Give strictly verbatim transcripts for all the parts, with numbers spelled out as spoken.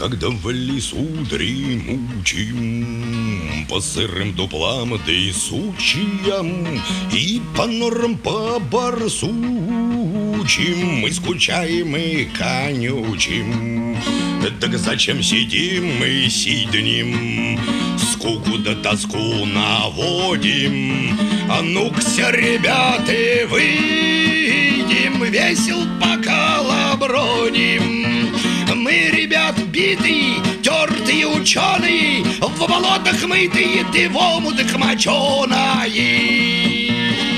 Когда в лесу дремучим, по сырым дуплам да и сучьям, и по норам по барсучим мы скучаем и конючим. Так зачем сидим мы сиднем, скуку да тоску наводим? А ну-ка, ребята, выйдем, весел поколобродим. Мы, ребят, битые, тертые ученые, в болотах мытые, ты в омутах моченые.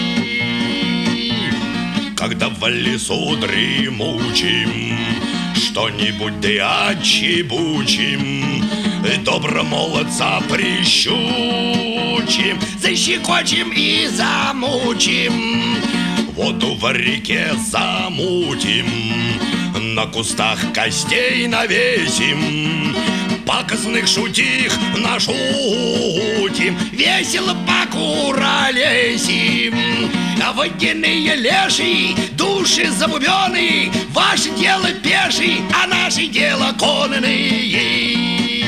Когда в лесу дремучим, что-нибудь да отчебучим, добро молодца прищучим, защекочем и замучим, воду в реке замутим, на кустах костей навесим, пакостных шутих нашутим, весело покуролесим. А водяные леши, души забубенные, ваше дело пешие, а наше дело конные.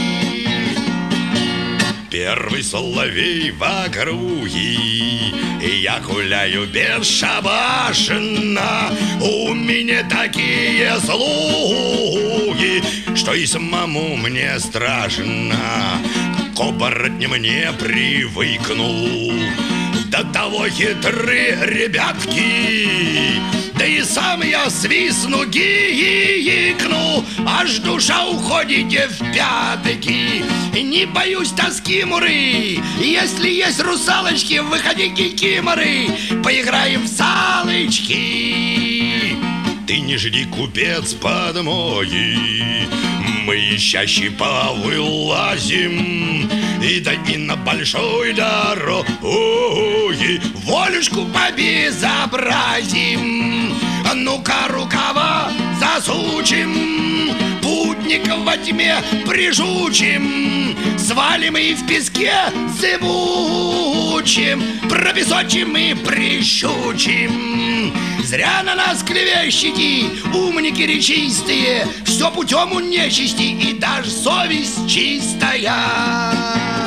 Первый соловей в округе, и я гуляю бесшабашно. У меня такие слуги, что и самому мне страшно. К оборотням не привыкнул, до того хитры ребятки, да и сам я свистну, гикну, аж душа уходит в пятки. Не боюсь тоски, муры, если есть русалочки, выходите, кикиморы, поиграем в салочки. Ты не жди, купец, подмоги, мы чаще повылазим, и да и на большой дороге волюшку побезобразим. А ну-ка, рукава засучим, путников во тьме прижучим, свалим и в песке зыбучим, пропесочим и прищучим. Зря на нас клевещите, умники речистые, все путем у нечисти, и даже совесть чистая.